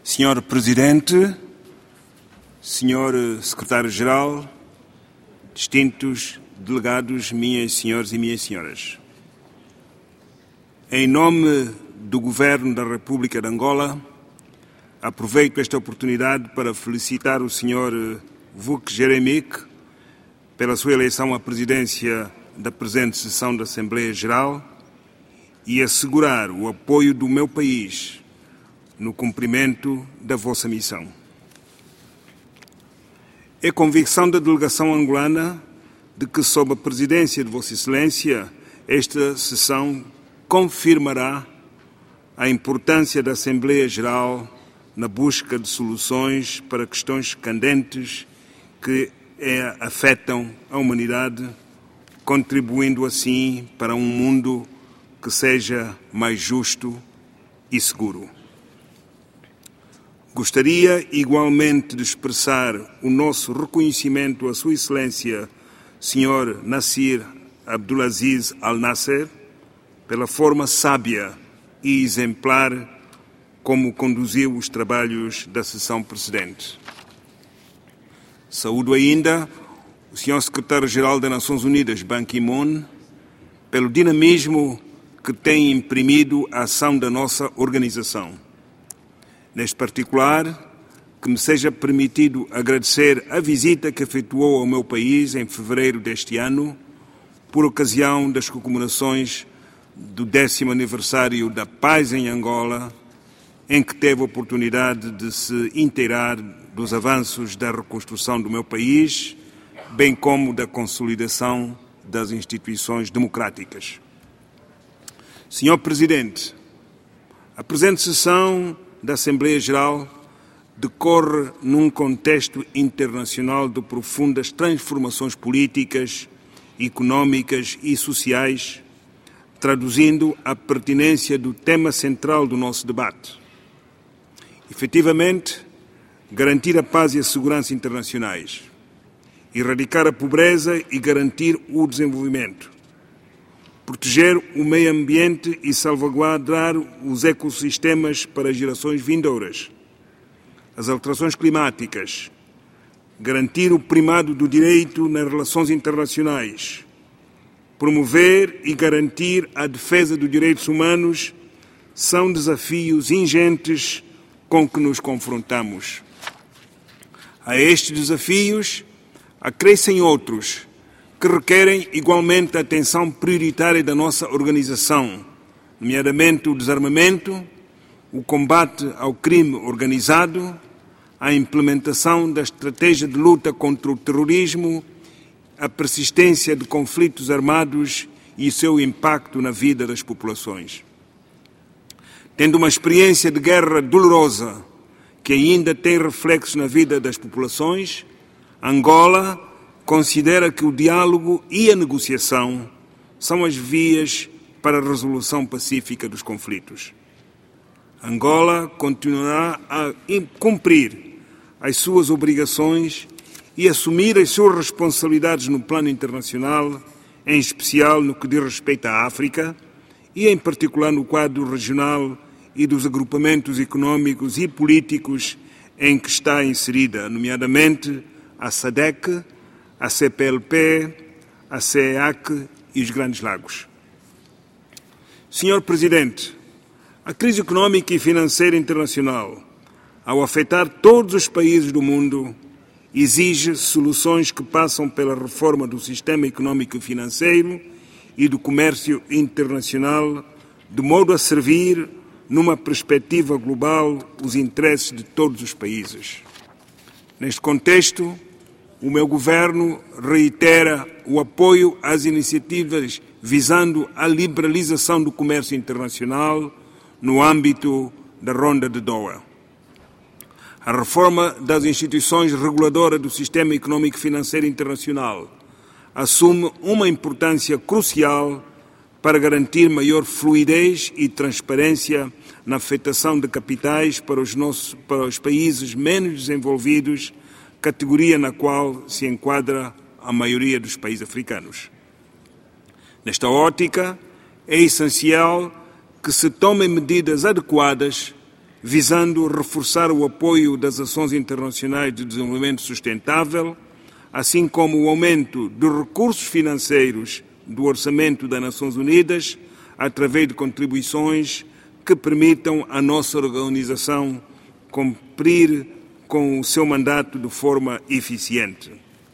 Senhor Presidente, Senhor Secretário-Geral, distintos delegados, minhas senhores e minhas senhoras. Em nome do Governo da República de Angola, aproveito esta oportunidade para felicitar o Sr. Vuk Jeremic pela sua eleição à presidência da presente sessão da Assembleia Geral e assegurar o apoio do meu país no cumprimento da vossa missão. É convicção da delegação angolana de que, sob a presidência de Vossa Excelência, esta sessão confirmará a importância da Assembleia Geral na busca de soluções para questões candentes que afetam a humanidade, contribuindo assim para um mundo que seja mais justo e seguro. Gostaria igualmente de expressar o nosso reconhecimento à Sua Excelência, Sr. Nasser Abdulaziz Al-Nasser, pela forma sábia e exemplar como conduziu os trabalhos da sessão precedente. Saúdo ainda o Sr. Secretário-Geral das Nações Unidas, Ban Ki-moon, pelo dinamismo que tem imprimido a ação da nossa organização. Neste particular, que me seja permitido agradecer a visita que efetuou ao meu país em fevereiro deste ano, por ocasião das comemorações do 10º aniversário da paz em Angola, em que teve a oportunidade de se inteirar dos avanços da reconstrução do meu país, bem como da consolidação das instituições democráticas. Senhor Presidente, a presente sessão da Assembleia Geral decorre num contexto internacional de profundas transformações políticas, económicas e sociais, traduzindo a pertinência do tema central do nosso debate. Efetivamente, garantir a paz e a segurança internacionais, erradicar a pobreza e garantir o desenvolvimento, proteger o meio ambiente e salvaguardar os ecossistemas para gerações vindouras, as alterações climáticas, garantir o primado do direito nas relações internacionais, promover e garantir a defesa dos direitos humanos são desafios ingentes com que nos confrontamos. A estes desafios acrescem outros que requerem igualmente a atenção prioritária da nossa organização, nomeadamente o desarmamento, o combate ao crime organizado, a implementação da estratégia de luta contra o terrorismo, a persistência de conflitos armados e o seu impacto na vida das populações. Tendo uma experiência de guerra dolorosa que ainda tem reflexos na vida das populações, Angola considera que o diálogo e a negociação são as vias para a resolução pacífica dos conflitos. Angola continuará a cumprir as suas obrigações e assumir as suas responsabilidades no plano internacional, em especial no que diz respeito à África e, em particular, no quadro regional e dos agrupamentos económicos e políticos em que está inserida, nomeadamente a SADC, a CPLP, a CEAC e os Grandes Lagos. Senhor Presidente, a crise económica e financeira internacional, ao afetar todos os países do mundo, exige soluções que passam pela reforma do sistema económico e financeiro e do comércio internacional, de modo a servir, numa perspectiva global, os interesses de todos os países. Neste contexto, o meu Governo reitera o apoio às iniciativas visando a liberalização do comércio internacional no âmbito da Ronda de Doha. A reforma das instituições reguladoras do sistema económico e financeiro internacional assume uma importância crucial para garantir maior fluidez e transparência na afetação de capitais para os países menos desenvolvidos, categoria na qual se enquadra a maioria dos países africanos. Nesta ótica, é essencial que se tomem medidas adequadas visando reforçar o apoio das ações internacionais de desenvolvimento sustentável, assim como o aumento dos recursos financeiros do orçamento das Nações Unidas, através de contribuições que permitam à nossa organização cumprir com o seu mandato de forma eficiente.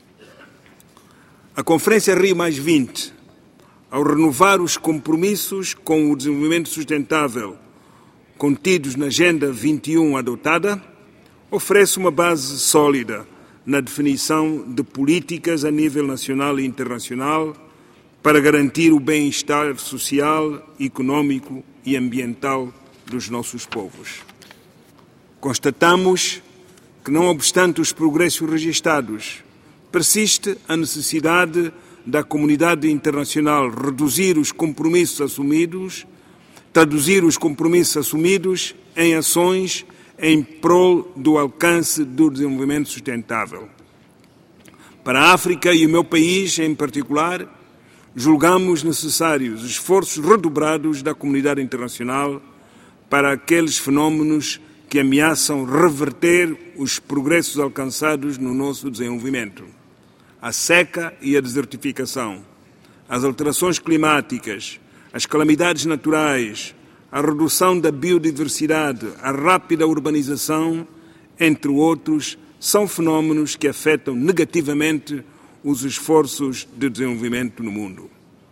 A Conferência Rio+20, ao renovar os compromissos com o desenvolvimento sustentável contidos na Agenda 21 adotada, oferece uma base sólida na definição de políticas a nível nacional e internacional para garantir o bem-estar social, econômico e ambiental dos nossos povos. Constatamos que, não obstante os progressos registados, persiste a necessidade da comunidade internacional traduzir os compromissos assumidos em ações em prol do alcance do desenvolvimento sustentável. Para a África e o meu país em particular, julgamos necessários esforços redobrados da comunidade internacional para aqueles fenómenos que ameaçam reverter os progressos alcançados no nosso desenvolvimento. A seca e a desertificação, as alterações climáticas, as calamidades naturais, a redução da biodiversidade, a rápida urbanização, entre outros, são fenómenos que afetam negativamente os esforços de desenvolvimento no mundo.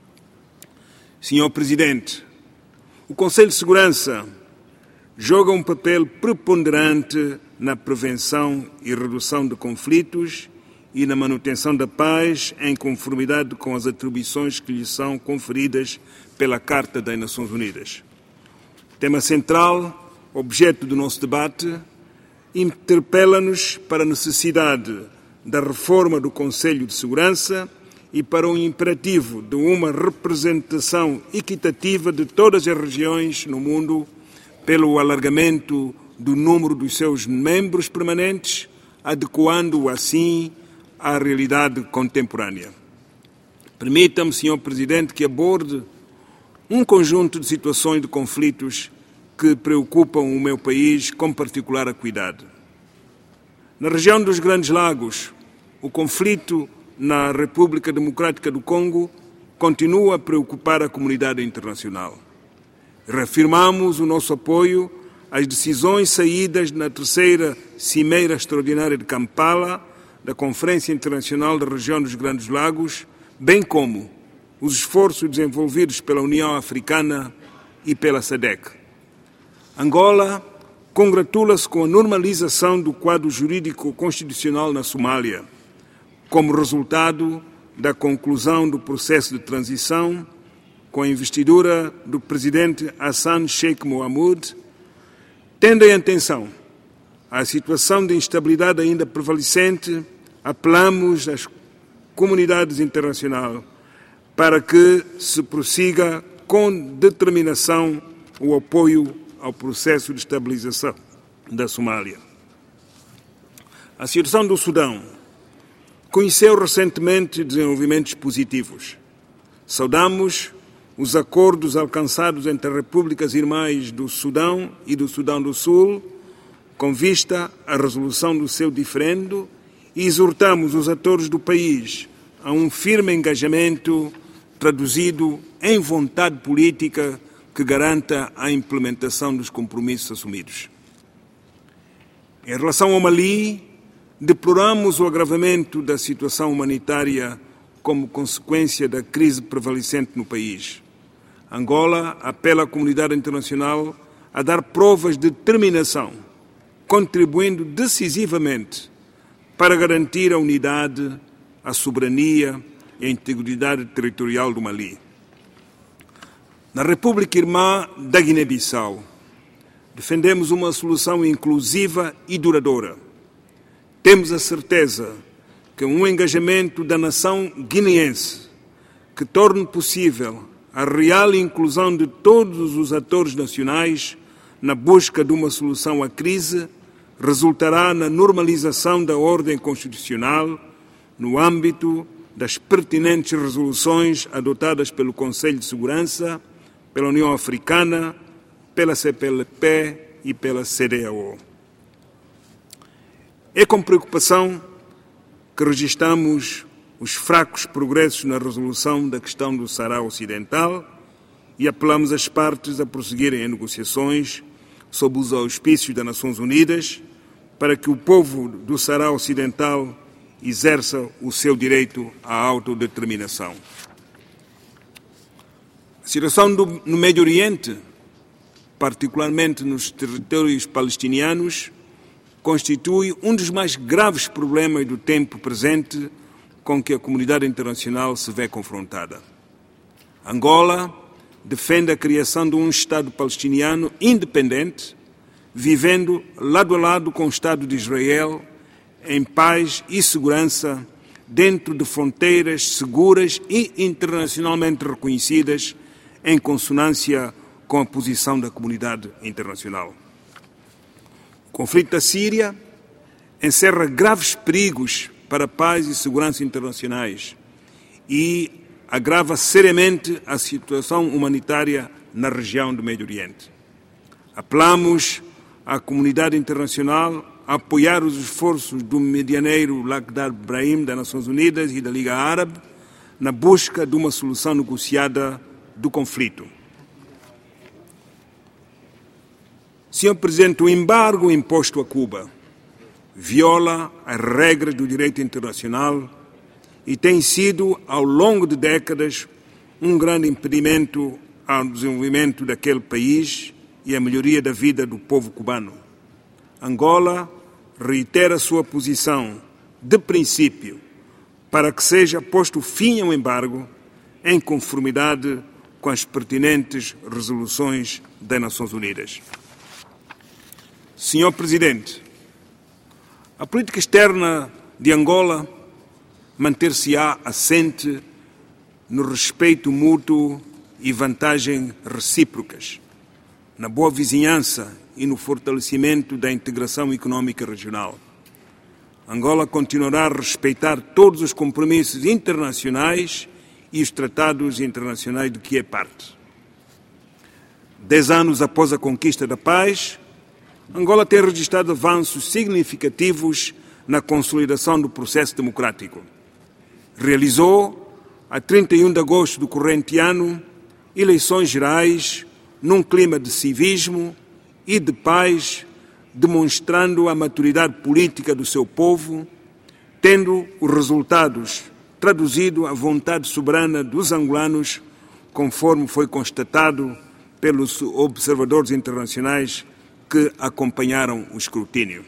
Senhor Presidente, o Conselho de Segurança joga um papel preponderante na prevenção e redução de conflitos e na manutenção da paz em conformidade com as atribuições que lhe são conferidas pela Carta das Nações Unidas. Tema central, objeto do nosso debate, interpela-nos para a necessidade da reforma do Conselho de Segurança e para o imperativo de uma representação equitativa de todas as regiões no mundo pelo alargamento do número dos seus membros permanentes, adequando-o assim à realidade contemporânea. Permita-me, Sr. Presidente, que aborde um conjunto de situações de conflitos que preocupam o meu país com particular acuidade. Na região dos Grandes Lagos, o conflito na República Democrática do Congo continua a preocupar a comunidade internacional. Reafirmamos o nosso apoio às decisões saídas na terceira Cimeira Extraordinária de Kampala, da Conferência Internacional da Região dos Grandes Lagos, bem como os esforços desenvolvidos pela União Africana e pela SADC. Angola congratula-se com a normalização do quadro jurídico constitucional na Somália, como resultado da conclusão do processo de transição com a investidura do presidente Hassan Sheikh Mohamud, tendo em atenção a situação de instabilidade ainda prevalecente, apelamos às comunidades internacionais para que se prossiga com determinação o apoio ao processo de estabilização da Somália. A situação do Sudão conheceu recentemente desenvolvimentos positivos. Saudamos os acordos alcançados entre as repúblicas irmãs do Sudão e do Sudão do Sul, com vista à resolução do seu diferendo, e exortamos os atores do país a um firme engajamento traduzido em vontade política que garanta a implementação dos compromissos assumidos. Em relação ao Mali, deploramos o agravamento da situação humanitária como consequência da crise prevalecente no país. Angola apela à comunidade internacional a dar provas de determinação, contribuindo decisivamente para garantir a unidade, a soberania e a integridade territorial do Mali. Na República Irmã da Guiné-Bissau, defendemos uma solução inclusiva e duradoura. Temos a certeza que um engajamento da nação guineense que torne possível a real inclusão de todos os atores nacionais na busca de uma solução à crise resultará na normalização da ordem constitucional no âmbito das pertinentes resoluções adotadas pelo Conselho de Segurança, pela União Africana, pela CPLP e pela CEDEAO. É com preocupação que registramos os fracos progressos na resolução da questão do Saara Ocidental e apelamos às partes a prosseguirem em negociações sob os auspícios das Nações Unidas para que o povo do Saara Ocidental exerça o seu direito à autodeterminação. A situação no Médio Oriente, particularmente nos territórios palestinianos, constitui um dos mais graves problemas do tempo presente com que a comunidade internacional se vê confrontada. Angola defende a criação de um Estado palestiniano independente, vivendo lado a lado com o Estado de Israel, em paz e segurança, dentro de fronteiras seguras e internacionalmente reconhecidas, em consonância com a posição da comunidade internacional. O conflito da Síria encerra graves perigos para a paz e segurança internacionais e agrava seriamente a situação humanitária na região do Médio Oriente. Apelamos à comunidade internacional a apoiar os esforços do medianeiro Lakhdar Brahim das Nações Unidas e da Liga Árabe na busca de uma solução negociada do conflito. Senhor Presidente, o embargo imposto a Cuba viola as regras do direito internacional e tem sido, ao longo de décadas, um grande impedimento ao desenvolvimento daquele país e à melhoria da vida do povo cubano. Angola reitera sua posição de princípio para que seja posto fim ao embargo em conformidade com as pertinentes resoluções das Nações Unidas. Senhor Presidente, a política externa de Angola manter-se-á assente no respeito mútuo e vantagens recíprocas, na boa vizinhança e no fortalecimento da integração económica regional. Angola continuará a respeitar todos os compromissos internacionais e os tratados internacionais de que é parte. 10 anos após a conquista da paz, Angola tem registrado avanços significativos na consolidação do processo democrático. Realizou, a 31 de agosto do corrente ano, eleições gerais num clima de civismo e de paz, demonstrando a maturidade política do seu povo, tendo os resultados traduzido a vontade soberana dos angolanos, conforme foi constatado pelos observadores internacionais que acompanharam o escrutínio.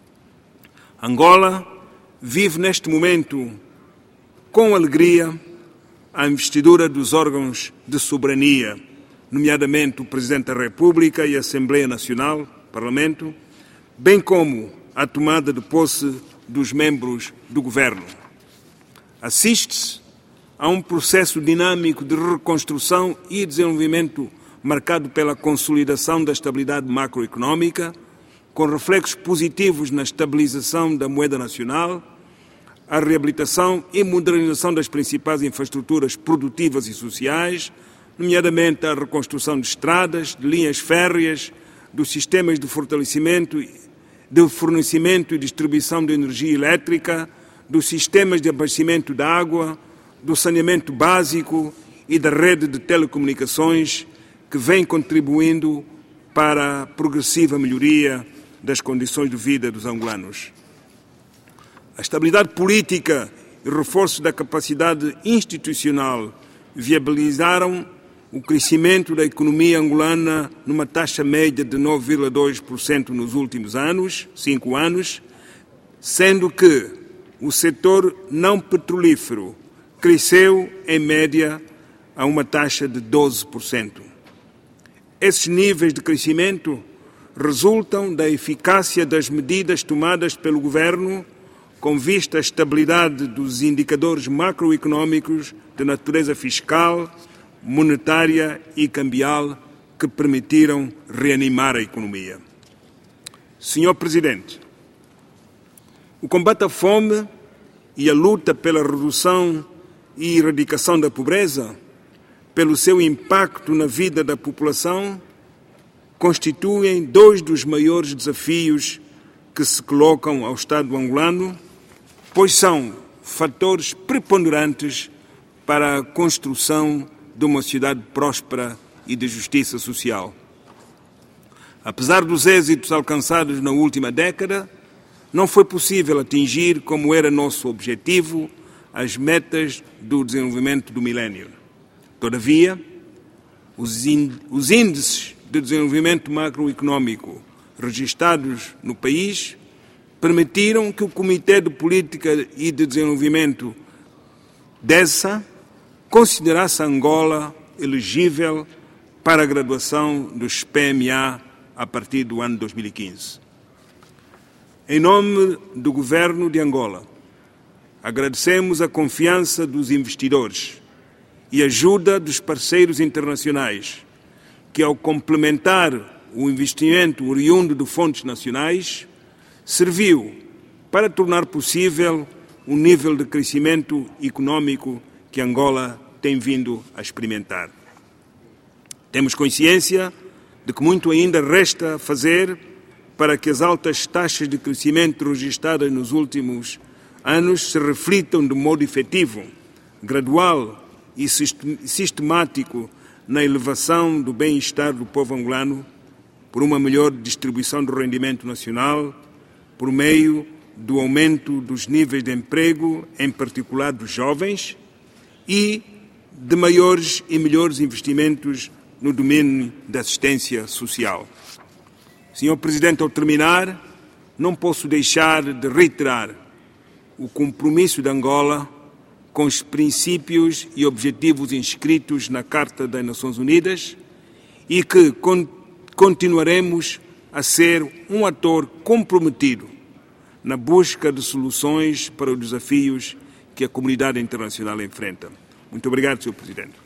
Angola vive neste momento com alegria a investidura dos órgãos de soberania, nomeadamente o Presidente da República e a Assembleia Nacional, Parlamento, bem como a tomada de posse dos membros do Governo. Assiste-se a um processo dinâmico de reconstrução e desenvolvimento marcado pela consolidação da estabilidade macroeconómica, com reflexos positivos na estabilização da moeda nacional, a reabilitação e modernização das principais infraestruturas produtivas e sociais, nomeadamente a reconstrução de estradas, de linhas férreas, dos sistemas de fortalecimento, de fornecimento e distribuição de energia elétrica, dos sistemas de abastecimento de água, do saneamento básico e da rede de telecomunicações, que vem contribuindo para a progressiva melhoria das condições de vida dos angolanos. A estabilidade política e o reforço da capacidade institucional viabilizaram o crescimento da economia angolana numa taxa média de 9,2% nos últimos 5 anos, sendo que o setor não petrolífero cresceu, em média, a uma taxa de 12%. Esses níveis de crescimento resultam da eficácia das medidas tomadas pelo Governo com vista à estabilidade dos indicadores macroeconómicos de natureza fiscal, monetária e cambial que permitiram reanimar a economia. Senhor Presidente, o combate à fome e a luta pela redução e erradicação da pobreza, pelo seu impacto na vida da população, constituem dois dos maiores desafios que se colocam ao Estado angolano, pois são fatores preponderantes para a construção de uma sociedade próspera e de justiça social. Apesar dos êxitos alcançados na última década, não foi possível atingir, como era nosso objetivo, as metas do desenvolvimento do milénio. Todavia, os índices de desenvolvimento macroeconómico registrados no país permitiram que o Comitê de Política e de Desenvolvimento DESA considerasse Angola elegível para a graduação dos PMA a partir do ano 2015. Em nome do Governo de Angola, agradecemos a confiança dos investidores e a ajuda dos parceiros internacionais, que, ao complementar o investimento oriundo de fontes nacionais, serviu para tornar possível o nível de crescimento econômico que Angola tem vindo a experimentar. Temos consciência de que muito ainda resta fazer para que as altas taxas de crescimento registradas nos últimos anos se reflitam de modo efetivo, gradual e sistemático na elevação do bem-estar do povo angolano, por uma melhor distribuição do rendimento nacional, por meio do aumento dos níveis de emprego, em particular dos jovens, e de maiores e melhores investimentos no domínio da assistência social. Senhor Presidente, ao terminar, não posso deixar de reiterar o compromisso de Angola com os princípios e objetivos inscritos na Carta das Nações Unidas e que continuaremos a ser um ator comprometido na busca de soluções para os desafios que a comunidade internacional enfrenta. Muito obrigado, Sr. Presidente.